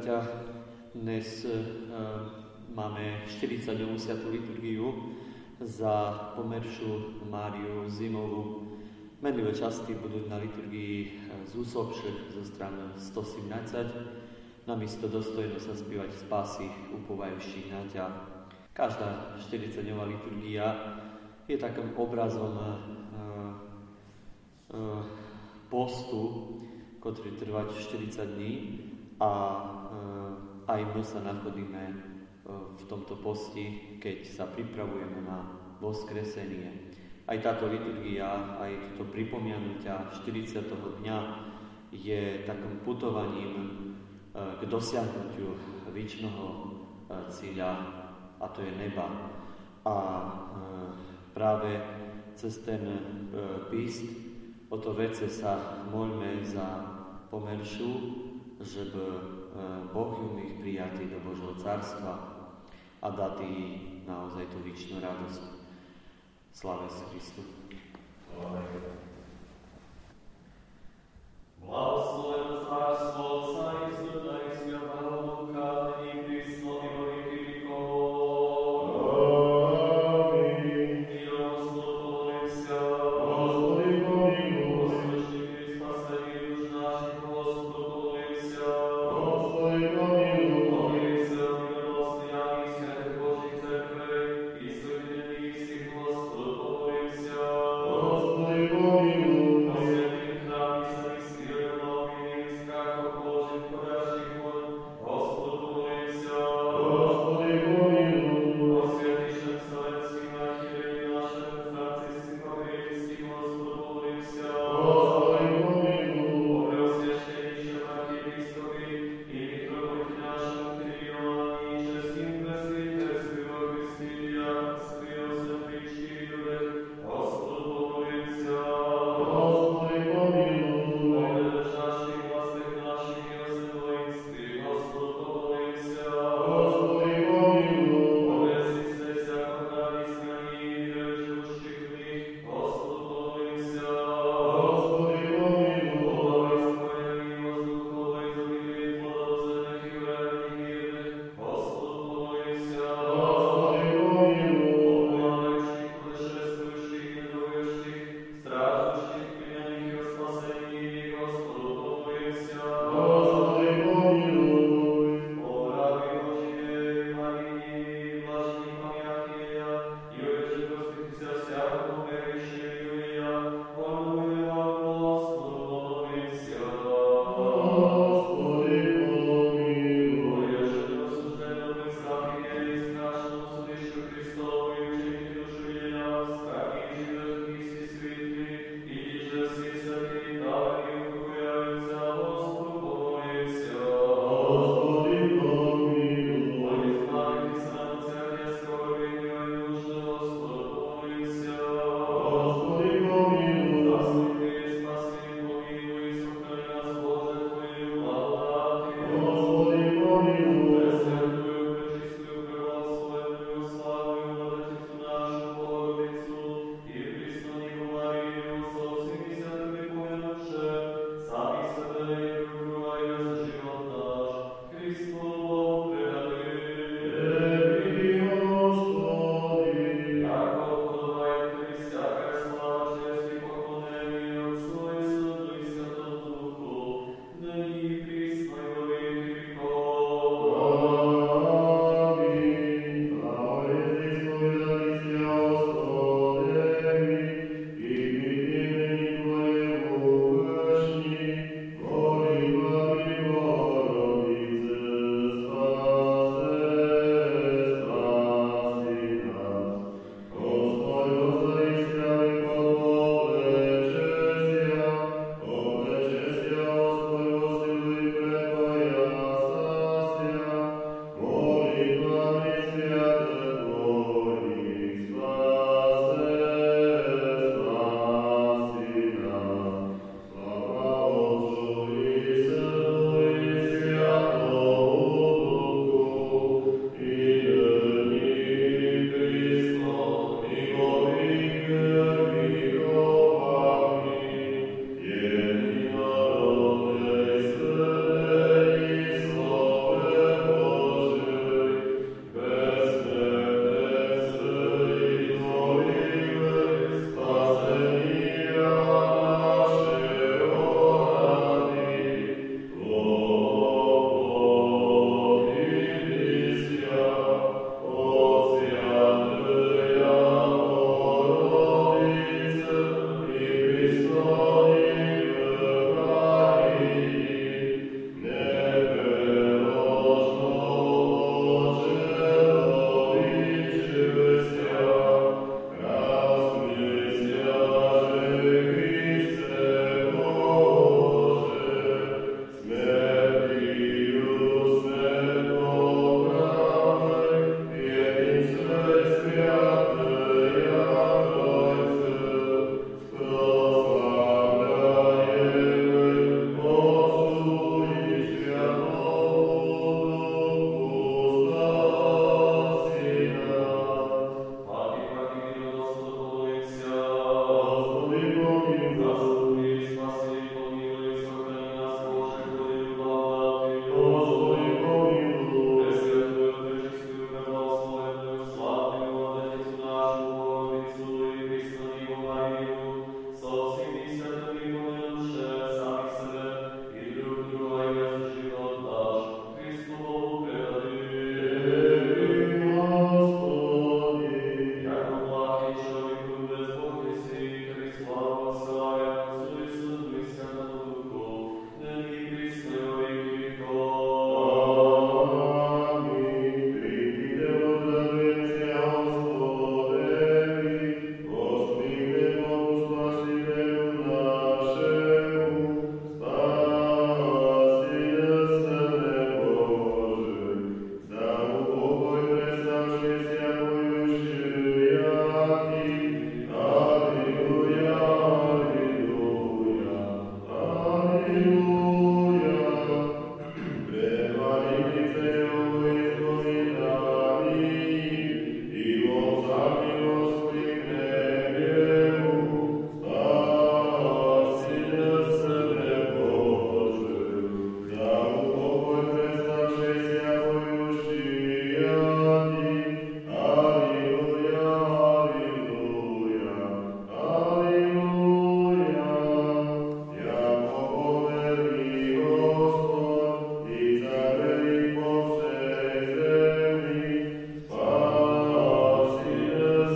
bratia, dnes máme 40-dňovú svätú liturgiu za Pomeršiu Máriu Zimovú. Menlivé časti budú na liturgii zúsobších zo strany 117. Namiesto dostojno sa spívať spásy upovajúších na ťa. Každá 40-dňová liturgia je takým obrazom postu, ktorý trvá 40 dní a aj my sa nachádzame v tomto posti, keď sa pripravujeme na voskresenie. Aj táto liturgia, aj toto pripomenutia 40. dňa je takým putovaním k dosiahnutiu väčšného cieľa, a to je neba. A práve cez ten píst o to vece sa moľme za Pomeršiu, že by Boh ju ich prijatý do Božieho carstva a dať jej naozaj tú väčšnú radosť. Sláva Kristu. Blahosloven Cárstvo Otca i Syna i Svätého Ducha, nyní pri slovi vo veky vekov. Amen. Mírom Gospod pomolímся. Gospodи pomiluj. Poslušný pri spasení duš našich, Gospod pomolímся. Gospodi pomiluj. Pomolímся o milostný a svätých Božích cerkvej i svedených istých, Gospod pomolímся. Gospodi pomiluj. Spasi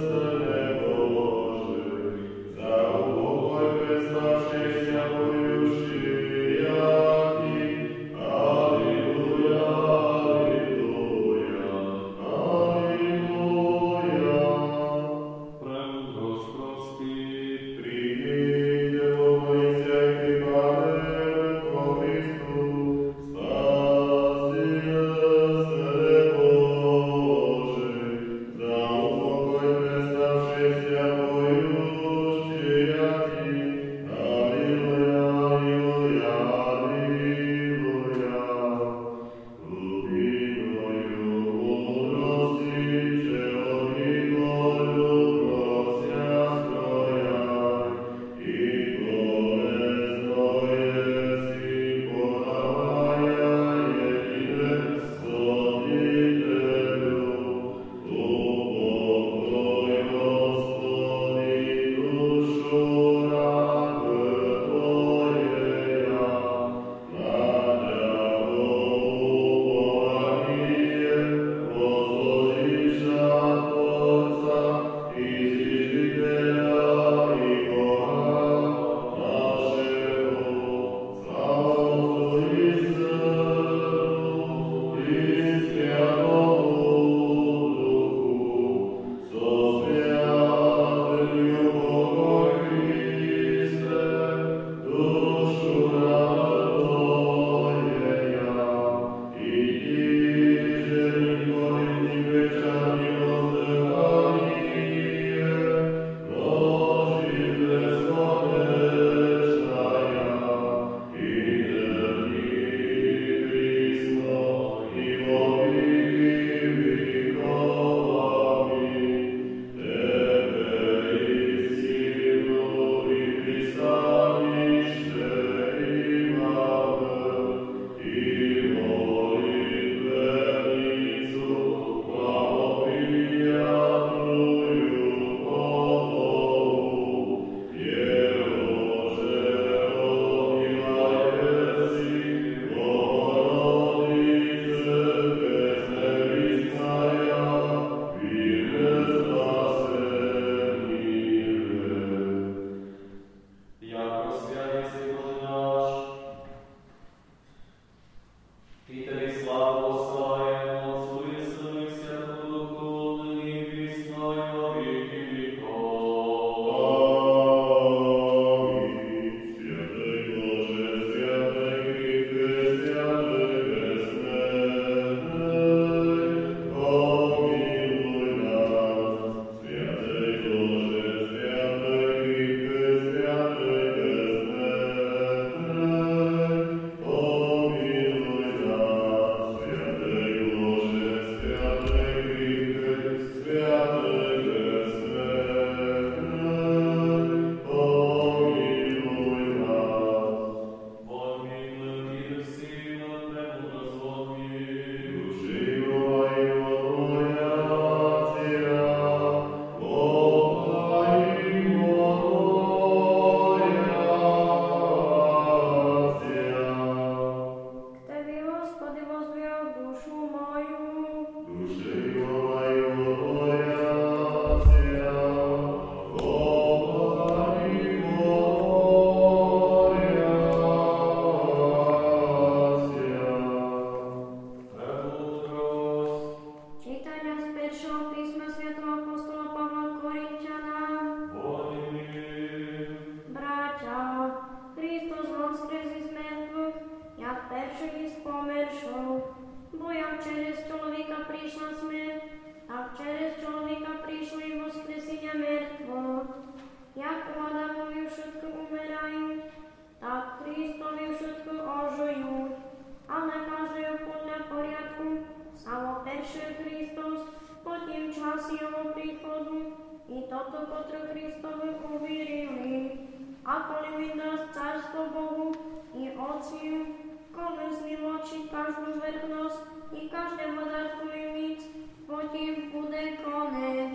toto Petru Kristovi uwierili, a koли nás Carstvo Bohu i Ociu, komu znivoči každú vernosť i každému darku imiť, potom bude konec.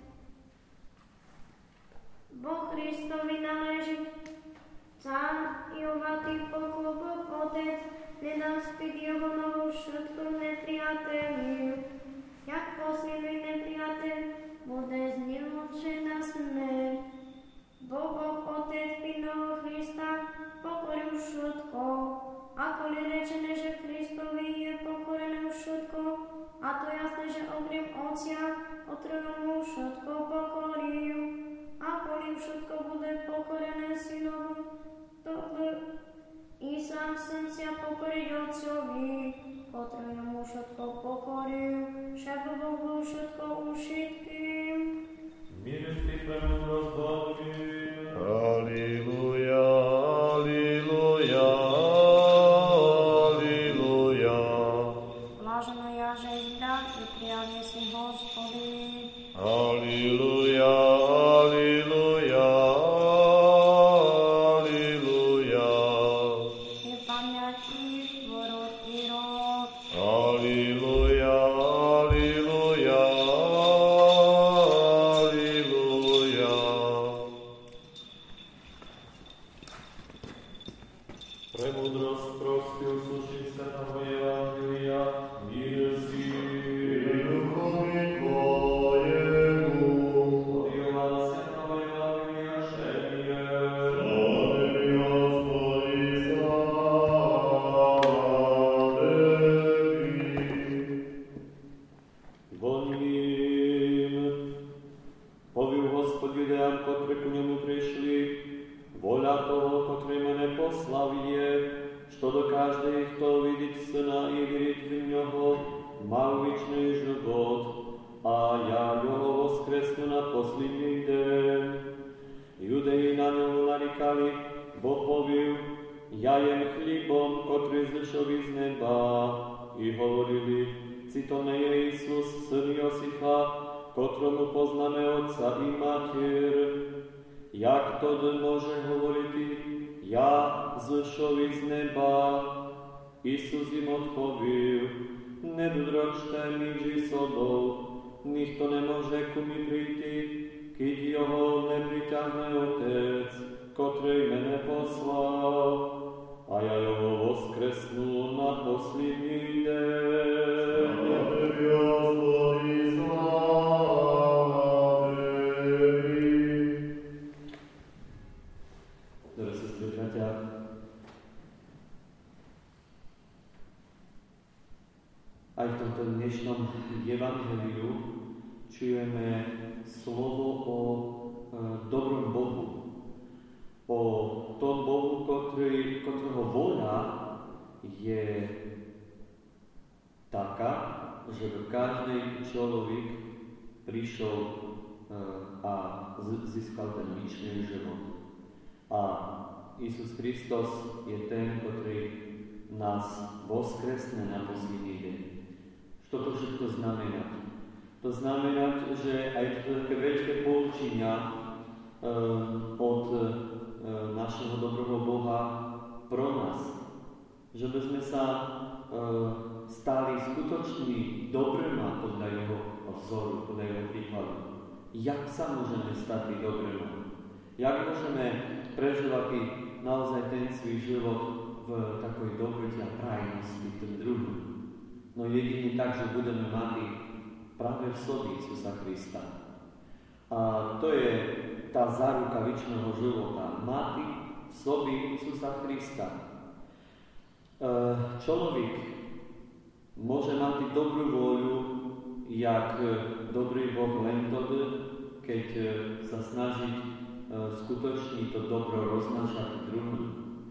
Boh Kristovi náleží, Cár i ovatý poklop Otec, nedám spíť jeho novú všetku nepriateľu. Jak posledný nepriateľ bude znivočen na smrť. Boh Otec Pinoho Krista pokoril všetko. Ako je rečené, že Kristovi je pokorené všetko, a to jasné, že okrem Otca, ktorého mu všetko pokoril. Ako li všetko bude pokorené Synovu, to i sám Syn sa pokoriť Otcovi, ktorého mu všetko pokoril, však Boh bol všetko všetkým. Milosti tvojmu rozhodni. Halleluja, halleluja, halleluja. Blaženo ja, že zdrav i prijavie si Hospodin. Halleluja, halleluja, halleluja. Je pamätí tvorod i rod. Halleluja, halleluja, halleluja. Premudrosť prosti usluším sa na moje Evangelia, mír si. Duchovi tvojemu, Od Jovana Svetého Evangelia šenie. slávený Hospodi, sláva Tebi. Vonním povil Hospod Judeám, ktoré ku ňomu prišli, voľa toho, ktorý mene poslal je, što dokáže ich to vidieť syna i veriť v ňoho, mal vičný život, a ja ňoho voskresnu na posledný deň. Judei na ňomu narikali, bo povil, ja jem chlibom, ktorý zlišol z neba, i hovorili, ci to nie je Isus, syn Josifa, ktorému poznáme otca i matier. Jak to môže hovoriť, ja zlišol z neba? Isus im odpovil, nedodročte mi ži sobou, nikto nemôže ku mi príti, keď jeho nepriťahne Otec, ktorý mene poslal, a ja jeho voskresnú na posledný deň. Tebi, Hospodi, sláva Tebi. Drahé sestry, bratia, aj v tomto dnešnom evangeliu čujeme slovo o dobrom Bohu. O tom Bohu, ktorého vôľa je taká, že do každej človek prišiel a získal ten večný život. A Isus Kristus je ten, ktorý nás voskresne na posledný deň. Čo to všetko znamená? To znamená, že aj to také veľké poučenia od našeho dobrého Boha pro nás. Že by sme sa stali skutočný dobrýma podľa jeho vzoru, podľa jeho príkladu. Jak sa môžeme stať dobrýma? Jak môžeme prežívať naozaj ten svoj život v takoj dobrote a prajnosti ten druhý? No jedine tak, že budeme mať práve v sobi Isusa Krista. A to je tá záruka večného života. Mať v sobi Isusa Krista. Človek môže mať dobrú vôľu, jak dobrý Boh len tedy, keď sa snaží skutočne to dobro roznášať druhým.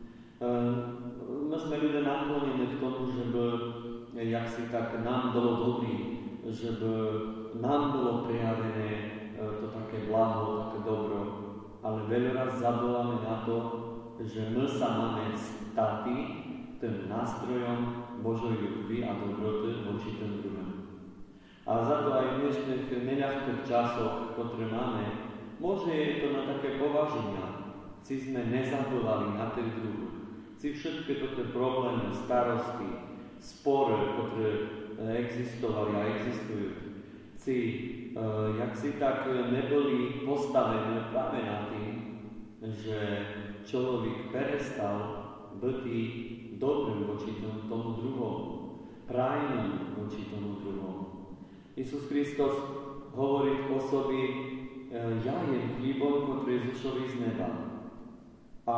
My sme ľudia naklonení k tomu, že by jak si tak nám bolo dobrý, že by nám bolo prejavené to také blaho, také dobro. Ale veľaraz zabudáme na to, že my sa máme stať tým nástrojom Božej ľubvi a dobroty voči tým druhým. A za to aj v dnešných neľahkých časoch, ktoré máme, môže je to na také považenia. Si sme nezabúvali na ten druh. Si všetky toto problémy, starosti, spory, ktoré existovali a existujú, si, jak si tak neboli postavené práve na tým, že človek prestal byť dobrým voči tomu druhomu, prajným voči tomu druhomu. Isus Kristus hovorí o sobi, ja jem chlíbom, ktorý zušovi z neba. A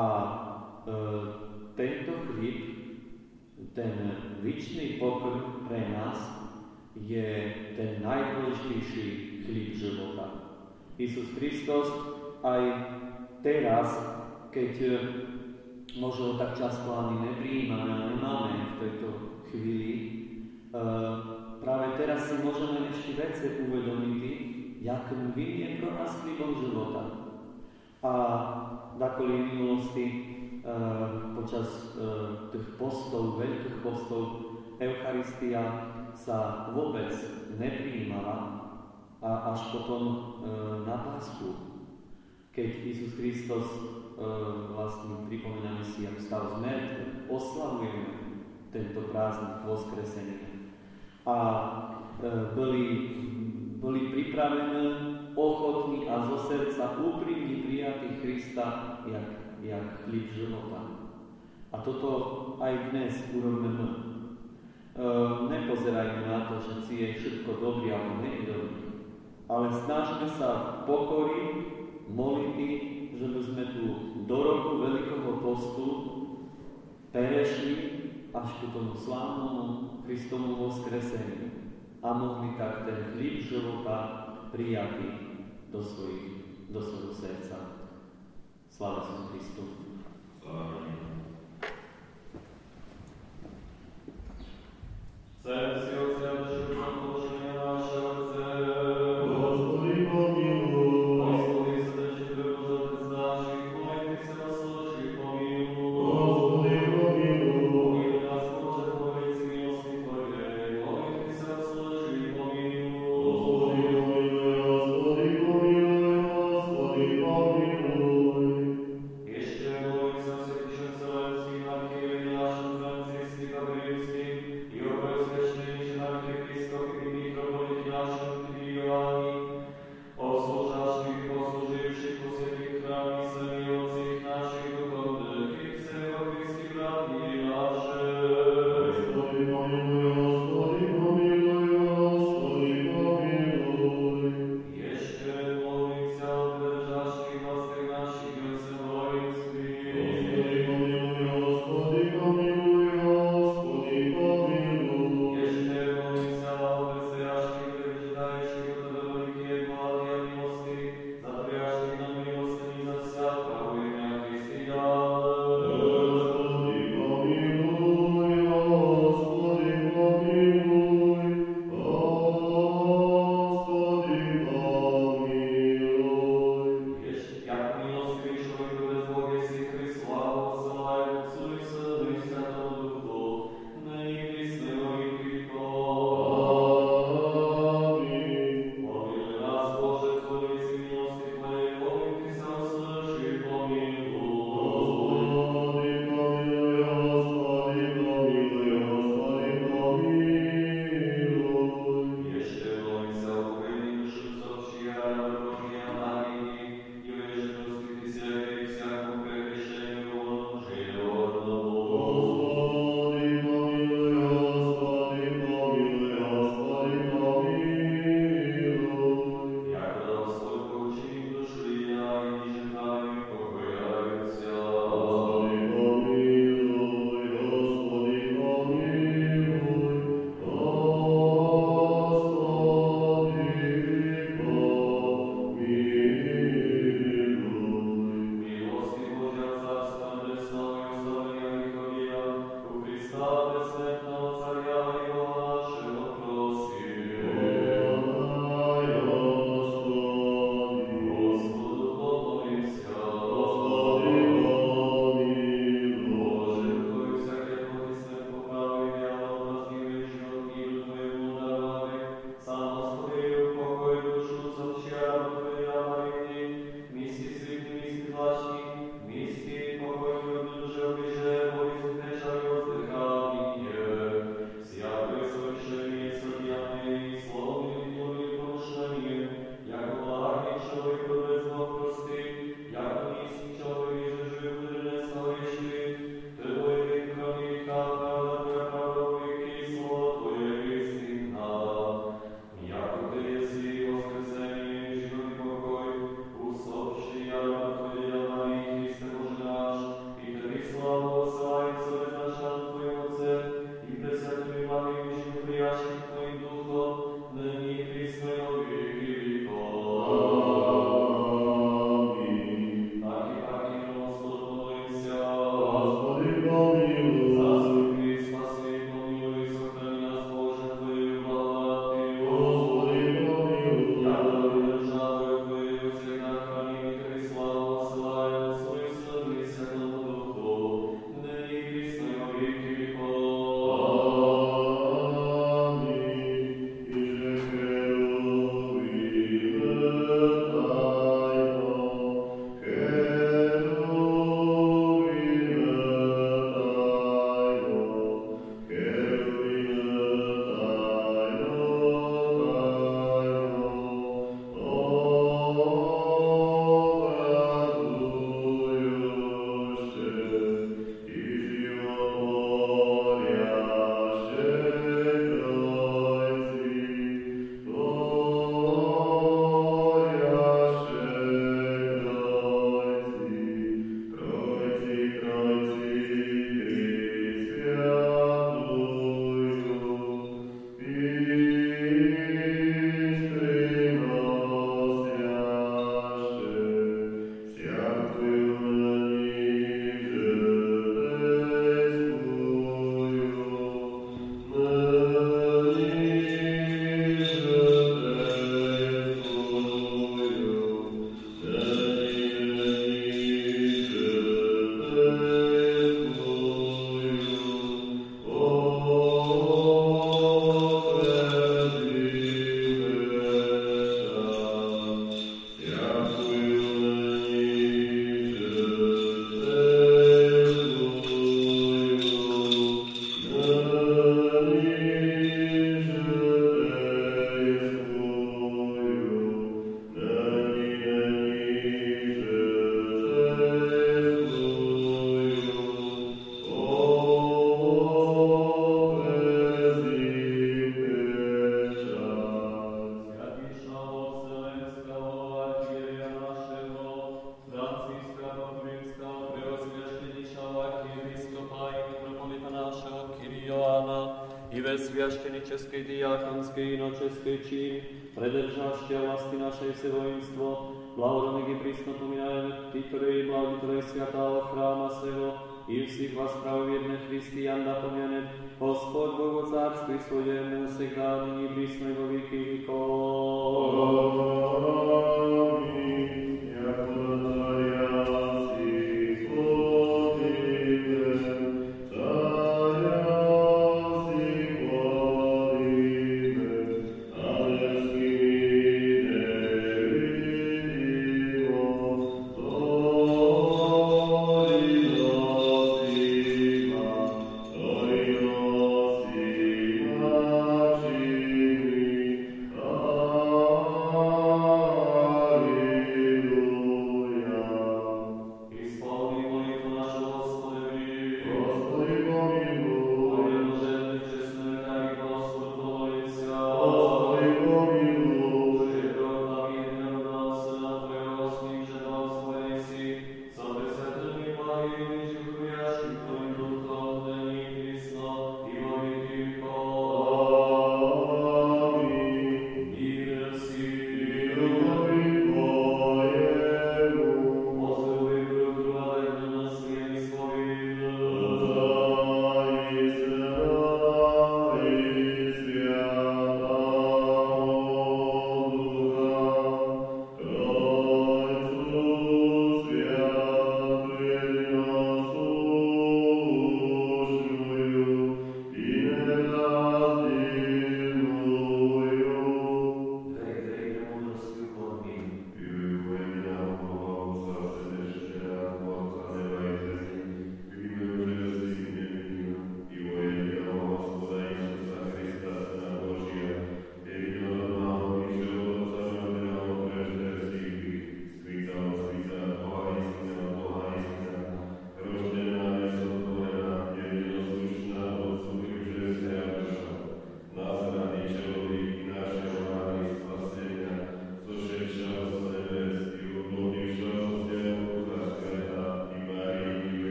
tento chlíb, ten vičný pokrm pre nás, je ten najdôležitejší chlíb života. Isus Kristus aj teraz, keď možno tak často ani neprijímame, nemáme v tejto chvíli, práve teraz si môžeme ešte veci uvedomiť, jak vin je pro nás chlíbom života. A dakoli v minulosti počas tých postov, veľkých postov, Eucharistia sa vôbec neprijímala a až potom na Páschu, keď Isus Kristus vlastne pripomíname si, ako stal z mŕtvych, oslavujeme tento prázdnik voskresenia. A boli pripravené, ochotní a zo srdca úprimne prijatí Krista jak chlíb života. A toto aj dnes urobíme my. Nepozerajme na to, že si je všetko dobrý alebo nie je dobrý, ale snažme sa v pokory molitby, že by sme tu do roku Veľkého postu prešli až k tomu slávnemu Kristovu voskreseniu a mohli tak ten chlíb života prijatý do svojho srdca. Sláva Isusu Kristu. Chcem si odsviadčiť na položenie naše srdce. Господи, помилуй. Господи, srdečne prepožadať z našich, pomojte sa na služby, pomíluj. Господи, помилуй. Pomíluj nás, Bože, po veci milosti Tvojej, pomojte sa na služby, pomíluj. Господи, помилуй, Господи, помилуй, Господи, помилуй. Ešte molím sa všetkých presviašteni českej diakonskej i na českej čín, predržašte vlasti našej se vojenstvo, blahodanek i prísno pomínajeme tí, ktorí blahoditele sviatého chráma svého, i všich vás pravovjedne Hristijan napomenet, Gospod Bohu carství svojemu, всегда, nyní prísno i vo výky výkon. Amen.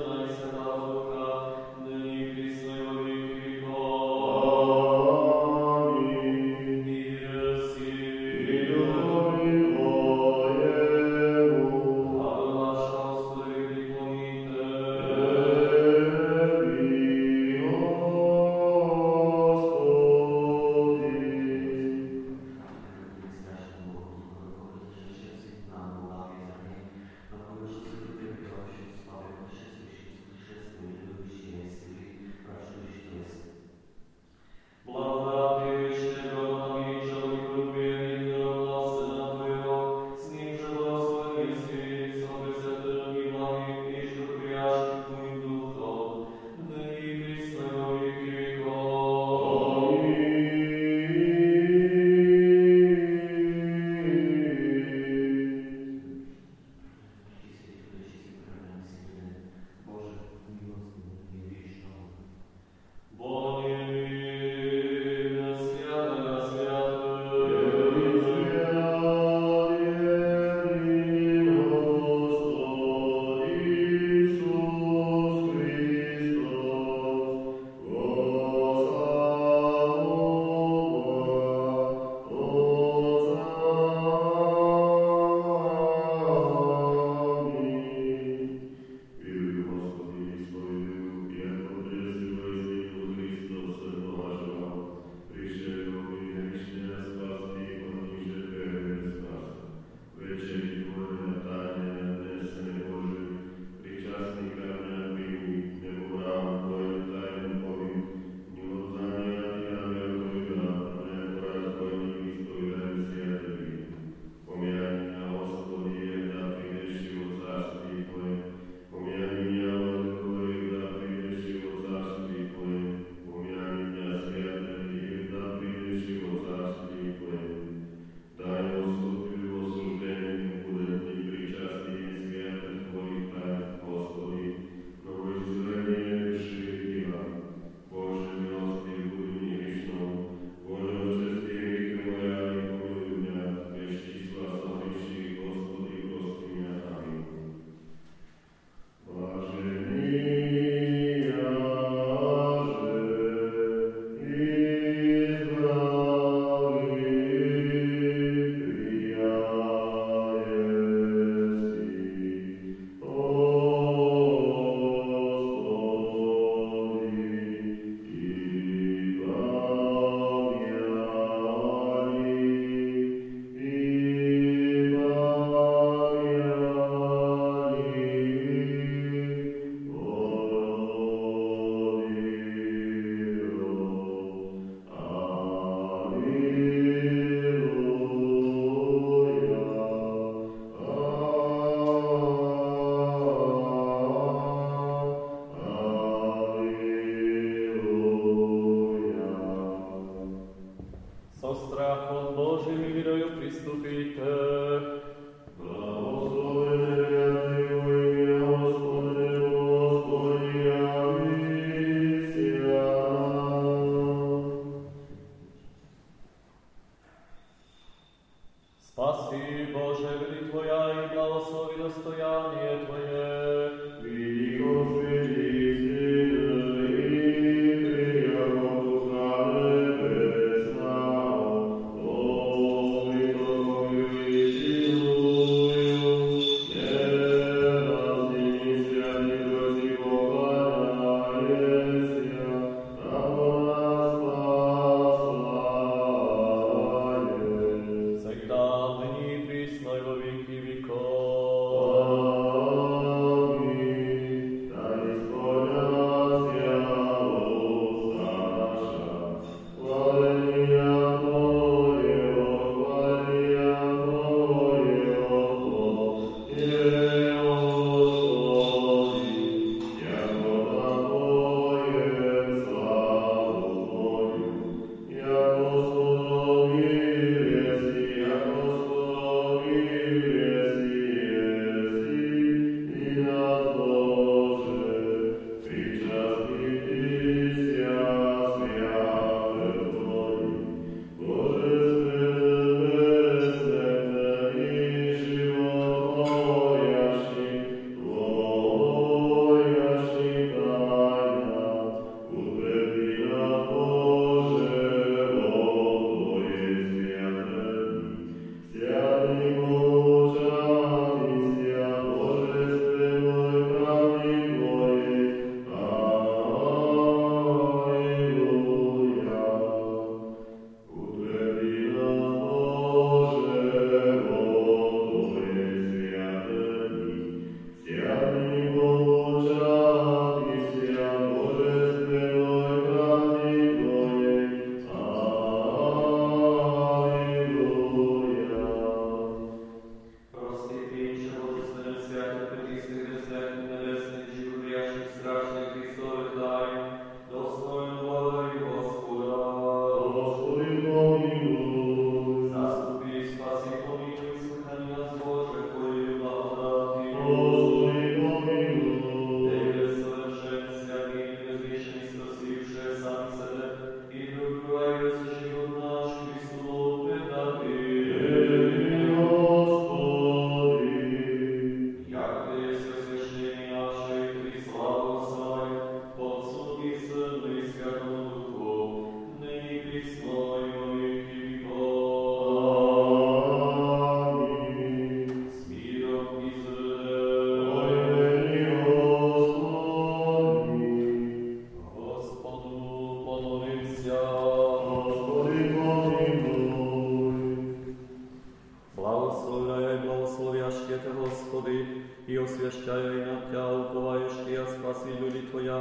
Všetci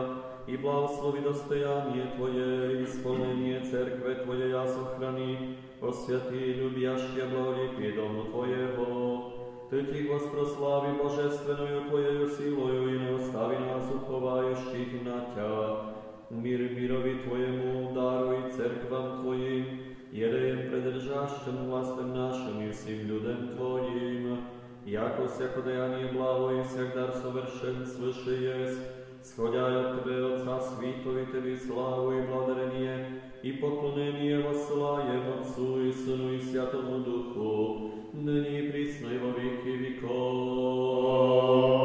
i blagoslovi dostojanje Tvoje, isполнение Церкве Твоей сохрани, освяти любящие благолепие Дому Твоего. Ты Ти воспрослави божественную Твоею силою и не остави нас уповающих на Тя. Мир мирови Твоему даруй церквам Твоим, ереем предржащим властям нашим и всем людям Твоим, яко всяко деяние благо и всяк дар совершен свыше есть, сходя от Тебе, Отца Святого, Тебе славу и благодарение, и поклонение воссылаем Отцу и Сыну и Святому Духу, ныне и присно и во веки веков.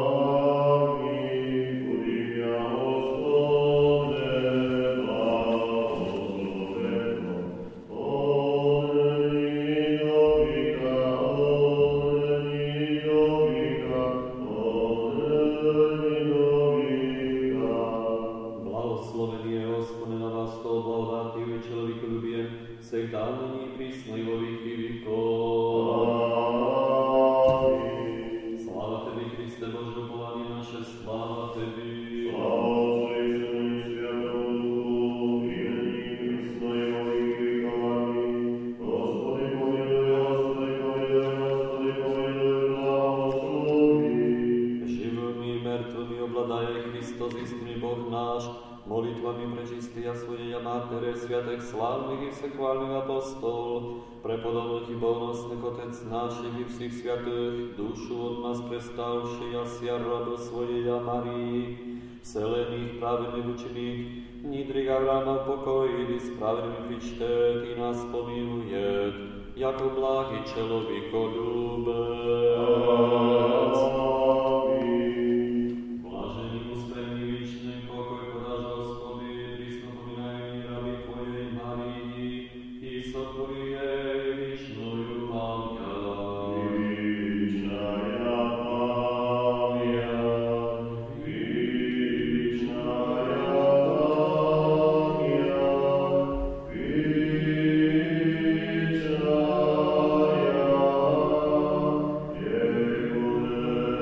Всех святых, душу от нас преставший, яся раба Своея Марии, вселених праведных ученик, нидрих Авраама покоит и с праведными причтет и нас помилует, яко благий человеколюбец. Блаженни успехи вечный покой подашь, Господи, присно поминай раби Твоей Марии, и сотвори вечную память. Yeah.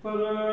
Pre